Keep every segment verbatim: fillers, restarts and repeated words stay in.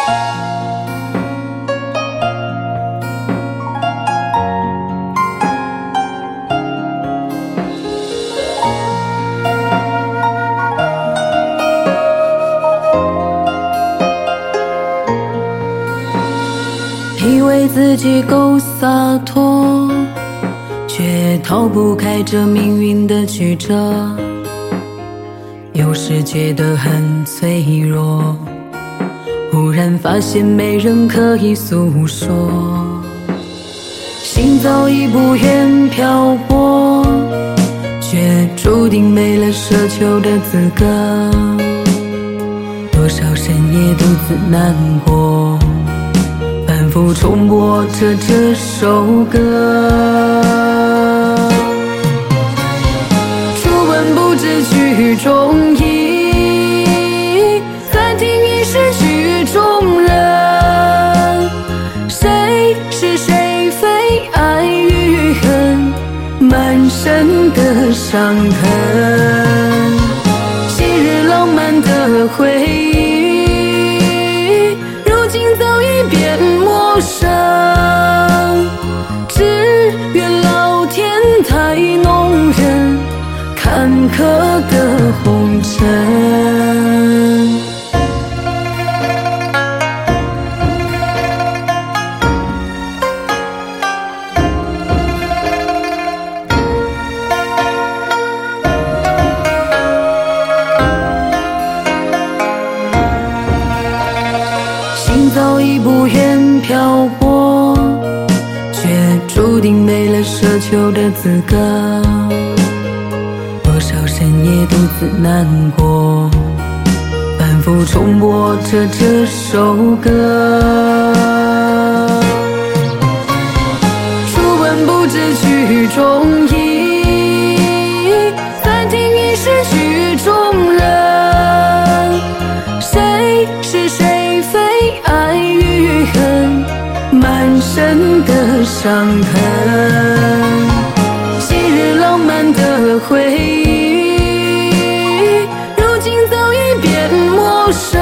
以为自己够洒脱，却逃不开这命运的曲折，有时觉得很脆弱，忽然发现没人可以诉说，心早已不愿漂泊，却注定没了奢求的资格，多少深夜独自难过，反复重播着这首歌。初闻不知曲中意，暂停已是曲中人，谁是谁非爱与恨，满身的伤痕，昔日浪漫的回忆，如今早已变陌生，只愿老天太弄人，坎坷的红尘。心早已不愿漂泊，却注定没了奢求的资格，多少深夜独自难过，反复重播着这首歌。初闻不知曲中意，暂停已是曲中人，谁是谁非爱与恨，满身的伤痕，昔日浪漫的回忆，如今早已变陌生，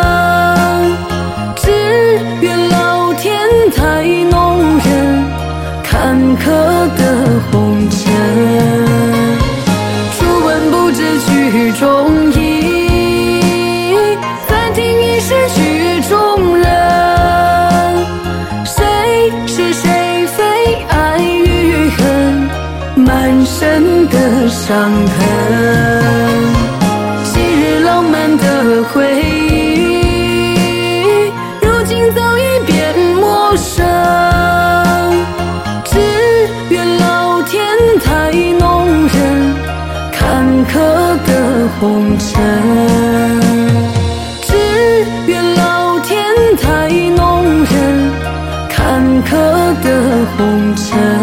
只愿老天太弄人，坎坷的红尘。初闻不知曲中意，暂停已是曲中人，谁是谁非爱与恨，满身的伤痕，昔日浪漫的回忆，如今早已变陌生，只愿老天太弄人，坎坷的红尘，只愿老天太弄人，坎坷的红尘。